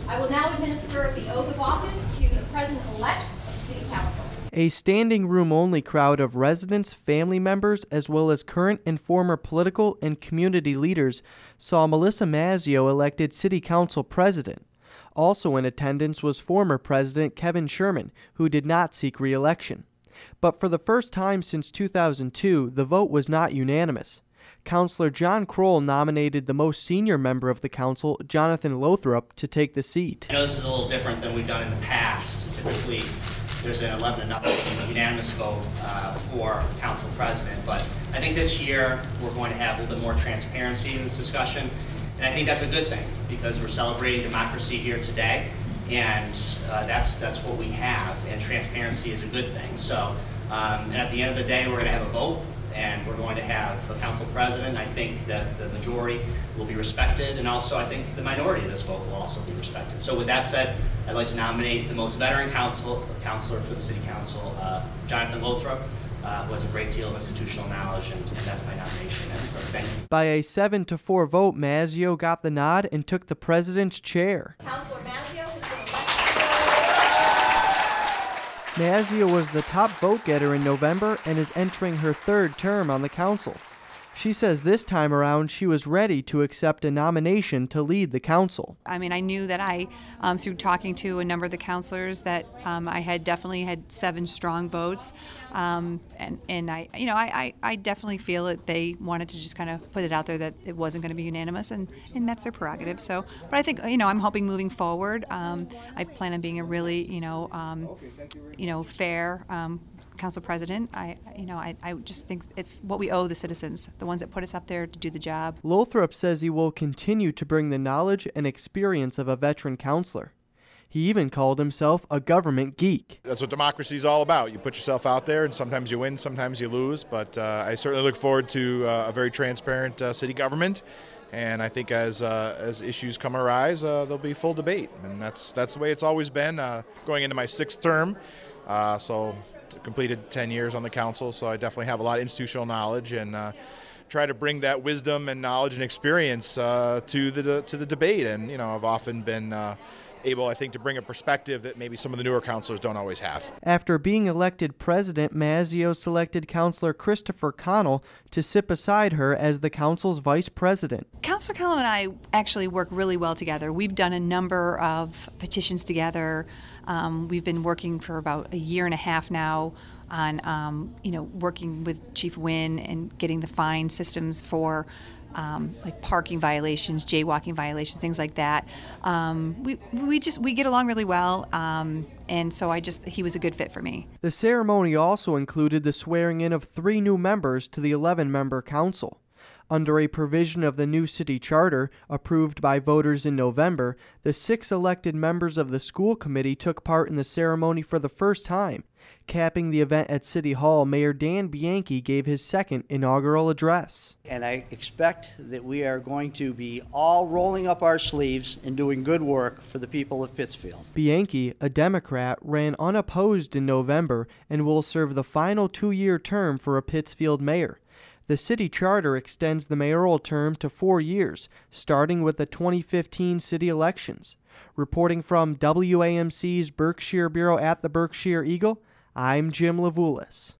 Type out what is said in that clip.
I will now administer the oath of office to the President-elect of the City Council. A standing room only crowd of residents, family members, as well as current and former political and community leaders saw Melissa Mazzeo elected City Council President. Also in attendance was former President Kevin Sherman, who did not seek re-election. But for the first time since 2002, the vote was not unanimous. Councilor John Kroll nominated the most senior member of the council, Jonathan Lothrop, to take the seat. I know this is a little different than we've done in the past. Typically, there's an 11-0 unanimous vote for council president, but I think this year we're going to have a little bit more transparency in this discussion, and I think that's a good thing because we're celebrating democracy here today, and that's what we have, and transparency is a good thing. So, and at the end of the day, we're going to have a vote, and we're going to have a council president. I think that the majority will be respected, and also I think the minority of this vote will also be respected. So with that said, I'd like to nominate the most veteran counselor for the City Council, Jonathan Lothrop, who has a great deal of institutional knowledge, and that's my nomination. Thank you. By a 7-4 vote, Mazzeo got the nod and took the president's chair. Councilor Mazzeo has been elected. Mazzeo was the top vote-getter in November and is entering her third term on the council. She says this time around she was ready to accept a nomination to lead the council. I mean, I knew that through talking to a number of the councilors, that I had definitely had 7 strong votes, and I definitely feel that they wanted to just kind of put it out there that it wasn't going to be unanimous, and that's their prerogative. So, but I think I'm hoping moving forward, I plan on being a really fair council president. I just think it's what we owe the citizens, the ones that put us up there to do the job. Lothrop says he will continue to bring the knowledge and experience of a veteran counselor. He even called himself a government geek. That's what democracy is all about. You put yourself out there, and sometimes you win, sometimes you lose. But I certainly look forward to a very transparent city government. And I think as issues come arise, there'll be full debate. And that's the way it's always been. Going into my 6th term, so completed 10 years on the council, so I definitely have a lot of institutional knowledge and try to bring that wisdom and knowledge and experience to the debate. And I've often been able, I think, to bring a perspective that maybe some of the newer councilors don't always have. After being elected president, Mazzeo selected Councilor Christopher Connell to sit beside her as the council's vice president. Councilor Connell and I actually work really well together. We've done a number of petitions together. We've been working for about a year and a half now on, working with Chief Wynn and getting the fine systems for like parking violations, jaywalking violations, things like that. We get along really well, and so he was a good fit for me. The ceremony also included the swearing in of 3 new members to the 11-member council. Under a provision of the new city charter, approved by voters in November, the 6 elected members of the school committee took part in the ceremony for the first time. Capping the event at City Hall, Mayor Dan Bianchi gave his second inaugural address. And I expect that we are going to be all rolling up our sleeves and doing good work for the people of Pittsfield. Bianchi, a Democrat, ran unopposed in November and will serve the final 2-year term for a Pittsfield mayor. The city charter extends the mayoral term to 4 years, starting with the 2015 city elections. Reporting from WAMC's Berkshire Bureau at the Berkshire Eagle, I'm Jim Levulis.